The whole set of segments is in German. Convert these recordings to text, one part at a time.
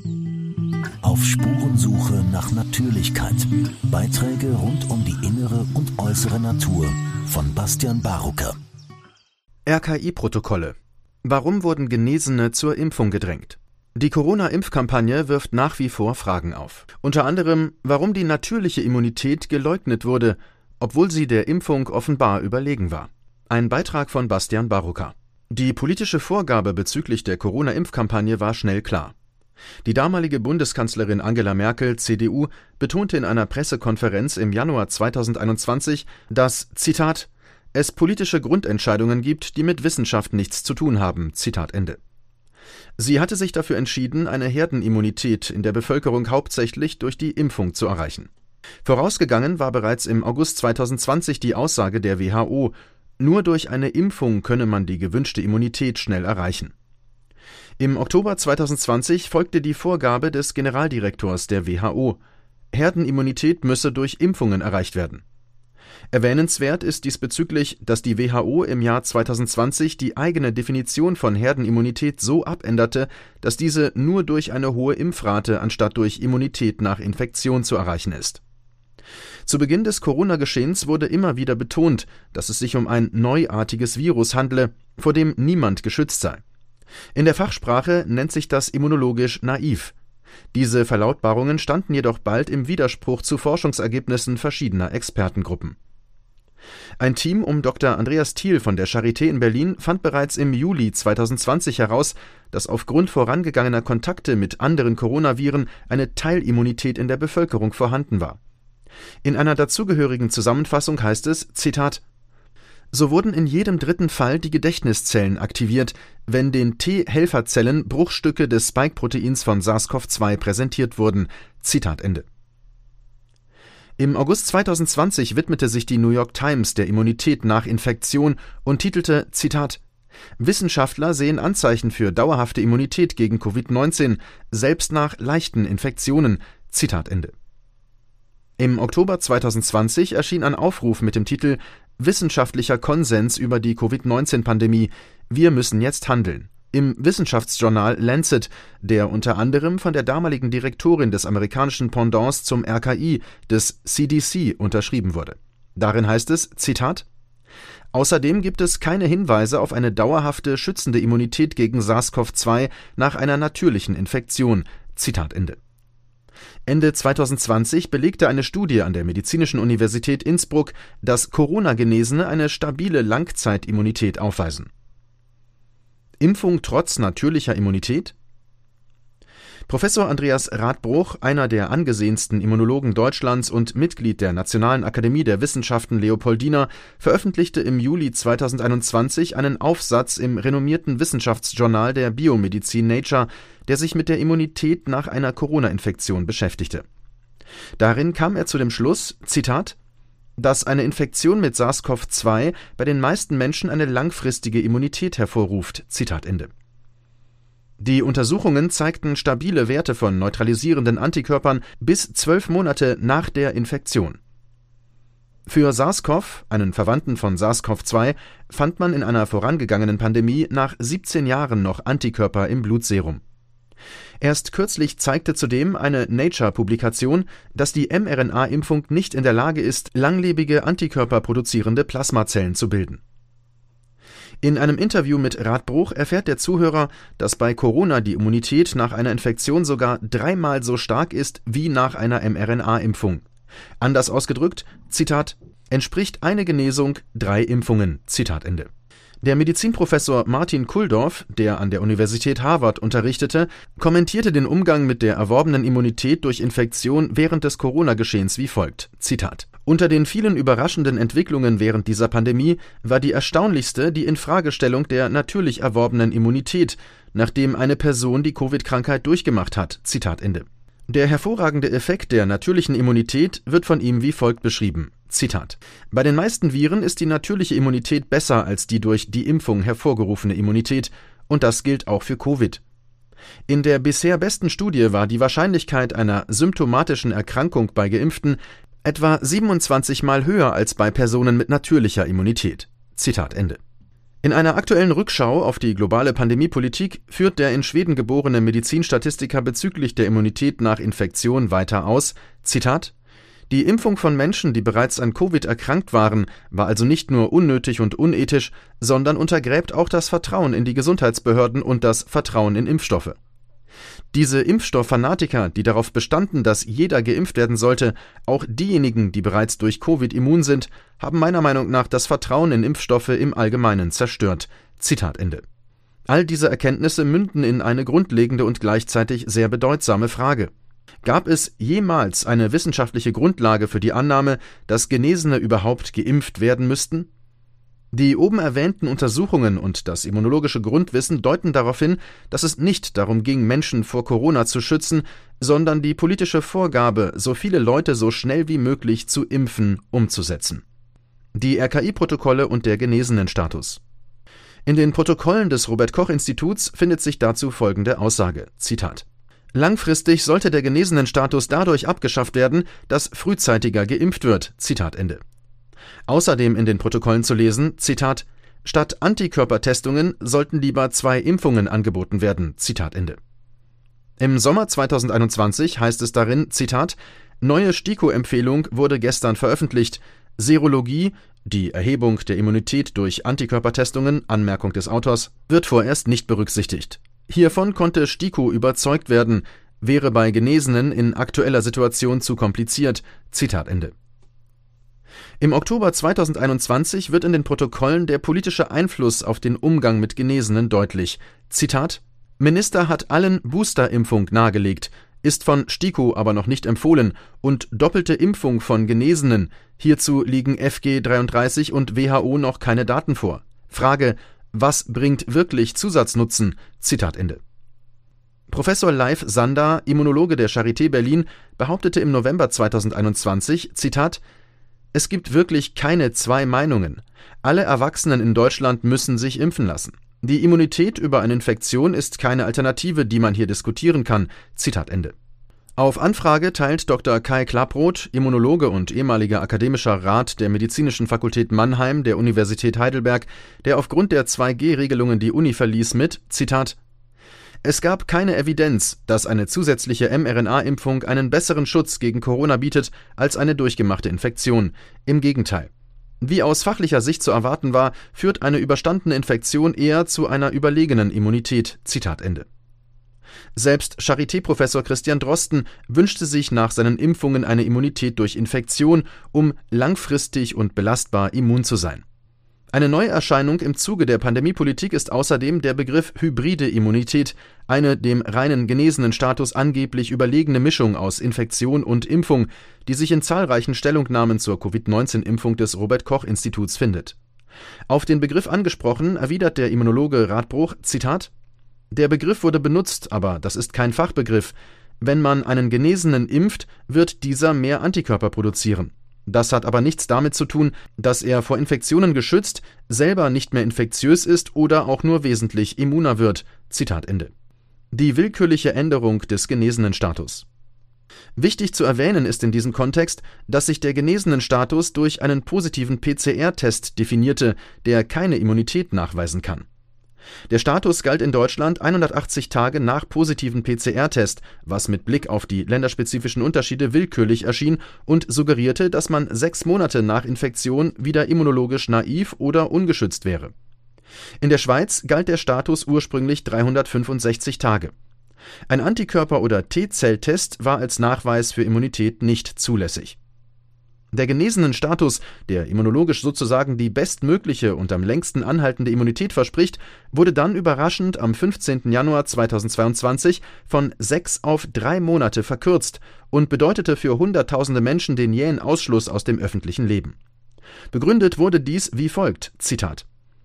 Auf Spurensuche nach Natürlichkeit. Beiträge rund um die innere und äußere Natur von Bastian Barucker. RKI-Protokolle. Warum wurden Genesene zur Impfung gedrängt? Die Corona-Impfkampagne wirft nach wie vor Fragen auf. Unter anderem, warum die natürliche Immunität geleugnet wurde, obwohl sie der Impfung offenbar überlegen war. Ein Beitrag von Bastian Barucker. Die politische Vorgabe bezüglich der Corona-Impfkampagne war schnell klar. Die damalige Bundeskanzlerin Angela Merkel, CDU, betonte in einer Pressekonferenz im Januar 2021, dass, Zitat, es politische Grundentscheidungen gibt, die mit Wissenschaft nichts zu tun haben, Zitat Ende. Sie hatte sich dafür entschieden, eine Herdenimmunität in der Bevölkerung hauptsächlich durch die Impfung zu erreichen. Vorausgegangen war bereits im August 2020 die Aussage der WHO, nur durch eine Impfung könne man die gewünschte Immunität schnell erreichen. Im Oktober 2020 folgte die Vorgabe des Generaldirektors der WHO, Herdenimmunität müsse durch Impfungen erreicht werden. Erwähnenswert ist diesbezüglich, dass die WHO im Jahr 2020 die eigene Definition von Herdenimmunität so abänderte, dass diese nur durch eine hohe Impfrate anstatt durch Immunität nach Infektion zu erreichen ist. Zu Beginn des Corona-Geschehens wurde immer wieder betont, dass es sich um ein neuartiges Virus handle, vor dem niemand geschützt sei. In der Fachsprache nennt sich das immunologisch naiv. Diese Verlautbarungen standen jedoch bald im Widerspruch zu Forschungsergebnissen verschiedener Expertengruppen. Ein Team um Dr. Andreas Thiel von der Charité in Berlin fand bereits im Juli 2020 heraus, dass aufgrund vorangegangener Kontakte mit anderen Coronaviren eine Teilimmunität in der Bevölkerung vorhanden war. In einer dazugehörigen Zusammenfassung heißt es, Zitat, so wurden in jedem dritten Fall die Gedächtniszellen aktiviert, wenn den T-Helferzellen Bruchstücke des Spike-Proteins von SARS-CoV-2 präsentiert wurden. Zitat Ende. Im August 2020 widmete sich die New York Times der Immunität nach Infektion und titelte, Zitat, Wissenschaftler sehen Anzeichen für dauerhafte Immunität gegen Covid-19, selbst nach leichten Infektionen. Zitat Ende. Im Oktober 2020 erschien ein Aufruf mit dem Titel Wissenschaftlicher Konsens über die Covid-19-Pandemie. Wir müssen jetzt handeln. Im Wissenschaftsjournal Lancet, der unter anderem von der damaligen Direktorin des amerikanischen Pendants zum RKI, des CDC, unterschrieben wurde. Darin heißt es, Zitat, außerdem gibt es keine Hinweise auf eine dauerhafte schützende Immunität gegen SARS-CoV-2 nach einer natürlichen Infektion. Zitat Ende. Ende 2020 belegte eine Studie an der Medizinischen Universität Innsbruck, dass Corona-Genesene eine stabile Langzeitimmunität aufweisen. Impfung trotz natürlicher Immunität? Professor Andreas Radbruch, einer der angesehensten Immunologen Deutschlands und Mitglied der Nationalen Akademie der Wissenschaften Leopoldina, veröffentlichte im Juli 2021 einen Aufsatz im renommierten Wissenschaftsjournal der Biomedizin Nature, der sich mit der Immunität nach einer Corona-Infektion beschäftigte. Darin kam er zu dem Schluss, Zitat, dass eine Infektion mit SARS-CoV-2 bei den meisten Menschen eine langfristige Immunität hervorruft. Zitat Ende. Die Untersuchungen zeigten stabile Werte von neutralisierenden Antikörpern bis 12 Monate nach der Infektion. Für SARS-CoV, einen Verwandten von SARS-CoV-2, fand man in einer vorangegangenen Pandemie nach 17 Jahren noch Antikörper im Blutserum. Erst kürzlich zeigte zudem eine Nature-Publikation, dass die mRNA-Impfung nicht in der Lage ist, langlebige antikörperproduzierende Plasmazellen zu bilden. In einem Interview mit Radbruch erfährt der Zuhörer, dass bei Corona die Immunität nach einer Infektion sogar 3-mal so stark ist wie nach einer mRNA-Impfung. Anders ausgedrückt, Zitat, entspricht eine Genesung 3 Impfungen, Zitat Ende. Der Medizinprofessor Martin Kulldorff, der an der Universität Harvard unterrichtete, kommentierte den Umgang mit der erworbenen Immunität durch Infektion während des Corona-Geschehens wie folgt, Zitat, unter den vielen überraschenden Entwicklungen während dieser Pandemie war die erstaunlichste die Infragestellung der natürlich erworbenen Immunität, nachdem eine Person die Covid-Krankheit durchgemacht hat, Zitat Ende. Der hervorragende Effekt der natürlichen Immunität wird von ihm wie folgt beschrieben. Zitat: Bei den meisten Viren ist die natürliche Immunität besser als die durch die Impfung hervorgerufene Immunität, und das gilt auch für Covid. In der bisher besten Studie war die Wahrscheinlichkeit einer symptomatischen Erkrankung bei Geimpften etwa 27 Mal höher als bei Personen mit natürlicher Immunität. Zitat Ende. In einer aktuellen Rückschau auf die globale Pandemiepolitik führt der in Schweden geborene Medizinstatistiker bezüglich der Immunität nach Infektion weiter aus, Zitat: Die Impfung von Menschen, die bereits an Covid erkrankt waren, war also nicht nur unnötig und unethisch, sondern untergräbt auch das Vertrauen in die Gesundheitsbehörden und das Vertrauen in Impfstoffe. Diese Impfstofffanatiker, die darauf bestanden, dass jeder geimpft werden sollte, auch diejenigen, die bereits durch Covid immun sind, haben meiner Meinung nach das Vertrauen in Impfstoffe im Allgemeinen zerstört. Zitat Ende. All diese Erkenntnisse münden in eine grundlegende und gleichzeitig sehr bedeutsame Frage. Gab es jemals eine wissenschaftliche Grundlage für die Annahme, dass Genesene überhaupt geimpft werden müssten? Die oben erwähnten Untersuchungen und das immunologische Grundwissen deuten darauf hin, dass es nicht darum ging, Menschen vor Corona zu schützen, sondern die politische Vorgabe, so viele Leute so schnell wie möglich zu impfen, umzusetzen. Die RKI-Protokolle und der Genesenenstatus. In den Protokollen des Robert-Koch-Instituts findet sich dazu folgende Aussage, Zitat: Langfristig sollte der Genesenenstatus dadurch abgeschafft werden, dass frühzeitiger geimpft wird, Zitat Ende. Außerdem in den Protokollen zu lesen, Zitat: Statt Antikörpertestungen sollten lieber 2 Impfungen angeboten werden, Zitat Ende. Im Sommer 2021 heißt es darin, Zitat: Neue STIKO-Empfehlung wurde gestern veröffentlicht. Serologie, die Erhebung der Immunität durch Antikörpertestungen, Anmerkung des Autors, wird vorerst nicht berücksichtigt. Hiervon konnte STIKO überzeugt werden, wäre bei Genesenen in aktueller Situation zu kompliziert, Zitat Ende. Im Oktober 2021 wird in den Protokollen der politische Einfluss auf den Umgang mit Genesenen deutlich. Zitat: Minister hat allen Boosterimpfung nahegelegt, ist von STIKO aber noch nicht empfohlen und doppelte Impfung von Genesenen. Hierzu liegen FG 33 und WHO noch keine Daten vor. Frage: Was bringt wirklich Zusatznutzen? Zitat Ende. Professor Leif Sander, Immunologe der Charité Berlin, behauptete im November 2021, Zitat: Es gibt wirklich keine 2 Meinungen. Alle Erwachsenen in Deutschland müssen sich impfen lassen. Die Immunität über eine Infektion ist keine Alternative, die man hier diskutieren kann. Zitat Ende. Auf Anfrage teilt Dr. Kai Klapproth, Immunologe und ehemaliger akademischer Rat der Medizinischen Fakultät Mannheim der Universität Heidelberg, der aufgrund der 2G-Regelungen die Uni verließ, mit, Zitat: Es gab keine Evidenz, dass eine zusätzliche mRNA-Impfung einen besseren Schutz gegen Corona bietet als eine durchgemachte Infektion. Im Gegenteil. Wie aus fachlicher Sicht zu erwarten war, führt eine überstandene Infektion eher zu einer überlegenen Immunität. Zitat Ende. Selbst Charité-Professor Christian Drosten wünschte sich nach seinen Impfungen eine Immunität durch Infektion, um langfristig und belastbar immun zu sein. Eine Neuerscheinung im Zuge der Pandemiepolitik ist außerdem der Begriff hybride Immunität, eine dem reinen genesenen Status angeblich überlegene Mischung aus Infektion und Impfung, die sich in zahlreichen Stellungnahmen zur Covid-19-Impfung des Robert-Koch-Instituts findet. Auf den Begriff angesprochen, erwidert der Immunologe Radbruch, Zitat: Der Begriff wurde benutzt, aber das ist kein Fachbegriff. Wenn man einen Genesenen impft, wird dieser mehr Antikörper produzieren. Das hat aber nichts damit zu tun, dass er vor Infektionen geschützt, selber nicht mehr infektiös ist oder auch nur wesentlich immuner wird. Zitat Ende. Die willkürliche Änderung des Genesenenstatus. Wichtig zu erwähnen ist in diesem Kontext, dass sich der Genesenenstatus durch einen positiven PCR-Test definierte, der keine Immunität nachweisen kann. Der Status galt in Deutschland 180 Tage nach positiven PCR-Test, was mit Blick auf die länderspezifischen Unterschiede willkürlich erschien und suggerierte, dass man 6 Monate nach Infektion wieder immunologisch naiv oder ungeschützt wäre. In der Schweiz galt der Status ursprünglich 365 Tage. Ein Antikörper- oder T-Zell-Test war als Nachweis für Immunität nicht zulässig. Der Genesenenstatus, der immunologisch sozusagen die bestmögliche und am längsten anhaltende Immunität verspricht, wurde dann überraschend am 15. Januar 2022 von 6 auf 3 Monate verkürzt und bedeutete für Hunderttausende Menschen den jähen Ausschluss aus dem öffentlichen Leben. Begründet wurde dies wie folgt, Zitat: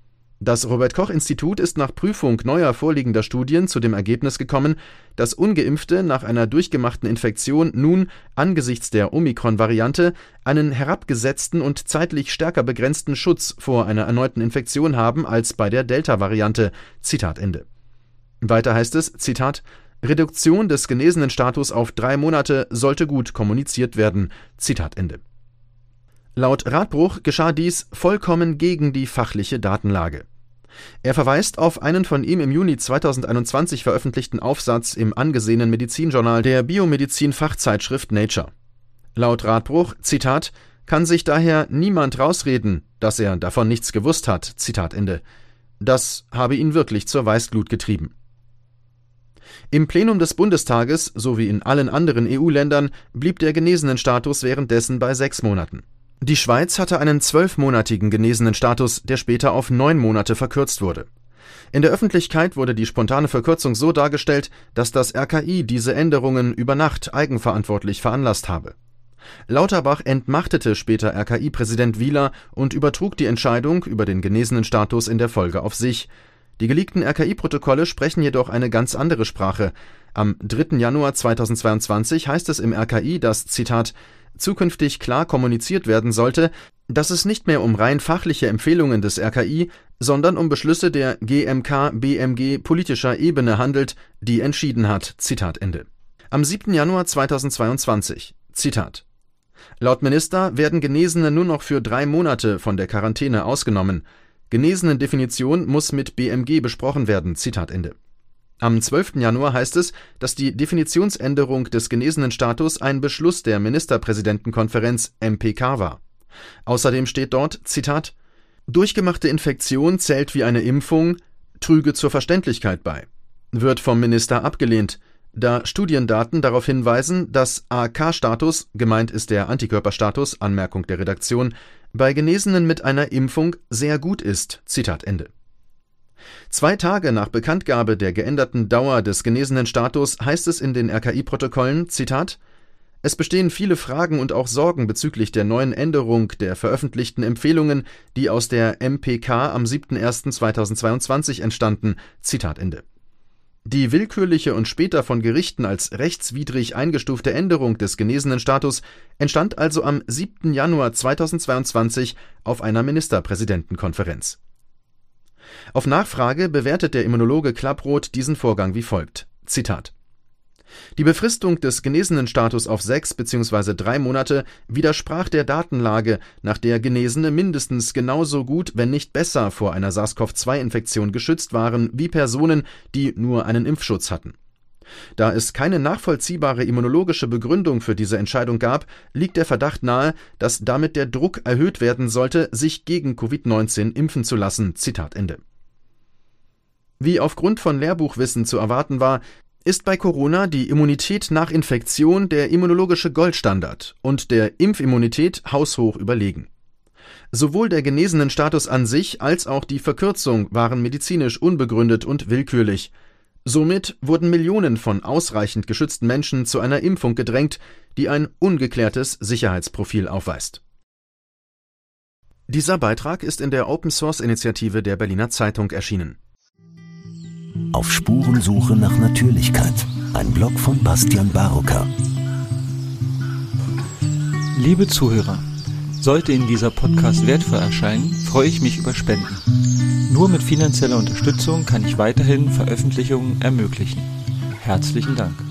Das Robert-Koch-Institut ist nach Prüfung neuer vorliegender Studien zu dem Ergebnis gekommen, dass Ungeimpfte nach einer durchgemachten Infektion nun angesichts der Omikron-Variante einen herabgesetzten und zeitlich stärker begrenzten Schutz vor einer erneuten Infektion haben als bei der Delta-Variante. Zitat Ende. Weiter heißt es, Zitat: Reduktion des Genesenenstatus auf 3 Monate sollte gut kommuniziert werden. Zitat Ende. Laut Radbruch geschah dies vollkommen gegen die fachliche Datenlage. Er verweist auf einen von ihm im Juni 2021 veröffentlichten Aufsatz im angesehenen Medizinjournal der Biomedizin-Fachzeitschrift Nature. Laut Radbruch, Zitat, kann sich daher niemand rausreden, dass er davon nichts gewusst hat, Zitat Ende. Das habe ihn wirklich zur Weißglut getrieben. Im Plenum des Bundestages, sowie in allen anderen EU-Ländern, blieb der Genesenenstatus währenddessen bei 6 Monaten. Die Schweiz hatte einen 12-monatigen Genesenenstatus, der später auf 9 Monate verkürzt wurde. In der Öffentlichkeit wurde die spontane Verkürzung so dargestellt, dass das RKI diese Änderungen über Nacht eigenverantwortlich veranlasst habe. Lauterbach entmachtete später RKI-Präsident Wieler und übertrug die Entscheidung über den Genesenenstatus in der Folge auf sich. Die geleakten RKI-Protokolle sprechen jedoch eine ganz andere Sprache. Am 3. Januar 2022 heißt es im RKI, dass, Zitat, zukünftig klar kommuniziert werden sollte, dass es nicht mehr um rein fachliche Empfehlungen des RKI, sondern um Beschlüsse der GMK-BMG politischer Ebene handelt, die entschieden hat, Zitat Ende. Am 7. Januar 2022, Zitat, laut Minister werden Genesene nur noch für 3 Monate von der Quarantäne ausgenommen. Genesenen-Definition muss mit BMG besprochen werden, Zitat Ende. Am 12. Januar heißt es, dass die Definitionsänderung des Genesenenstatus ein Beschluss der Ministerpräsidentenkonferenz MPK war. Außerdem steht dort, Zitat, durchgemachte Infektion zählt wie eine Impfung, trüge zur Verständlichkeit bei. Wird vom Minister abgelehnt, da Studiendaten darauf hinweisen, dass AK-Status, gemeint ist der Antikörperstatus, Anmerkung der Redaktion, bei Genesenen mit einer Impfung sehr gut ist, Zitat Ende. 2 Tage nach Bekanntgabe der geänderten Dauer des Genesenenstatus heißt es in den RKI-Protokollen, Zitat, es bestehen viele Fragen und auch Sorgen bezüglich der neuen Änderung der veröffentlichten Empfehlungen, die aus der MPK am 7.01.2022 entstanden, Zitat Ende. Die willkürliche und später von Gerichten als rechtswidrig eingestufte Änderung des Genesenenstatus entstand also am 7. Januar 2022 auf einer Ministerpräsidentenkonferenz. Auf Nachfrage bewertet der Immunologe Klapproth diesen Vorgang wie folgt, Zitat, die Befristung des Genesenenstatus auf 6 bzw. 3 Monate widersprach der Datenlage, nach der Genesene mindestens genauso gut, wenn nicht besser vor einer SARS-CoV-2-Infektion geschützt waren wie Personen, die nur einen Impfschutz hatten. Da es keine nachvollziehbare immunologische Begründung für diese Entscheidung gab, liegt der Verdacht nahe, dass damit der Druck erhöht werden sollte, sich gegen Covid-19 impfen zu lassen. Zitat Ende. Wie aufgrund von Lehrbuchwissen zu erwarten war, ist bei Corona die Immunität nach Infektion der immunologische Goldstandard und der Impfimmunität haushoch überlegen. Sowohl der Genesenenstatus an sich als auch die Verkürzung waren medizinisch unbegründet und willkürlich. Somit wurden Millionen von ausreichend geschützten Menschen zu einer Impfung gedrängt, die ein ungeklärtes Sicherheitsprofil aufweist. Dieser Beitrag ist in der Open-Source-Initiative der Berliner Zeitung erschienen. Auf Spurensuche nach Natürlichkeit. Ein Blog von Bastian Barocker. Liebe Zuhörer, sollte Ihnen dieser Podcast wertvoll erscheinen, freue ich mich über Spenden. Nur mit finanzieller Unterstützung kann ich weiterhin Veröffentlichungen ermöglichen. Herzlichen Dank.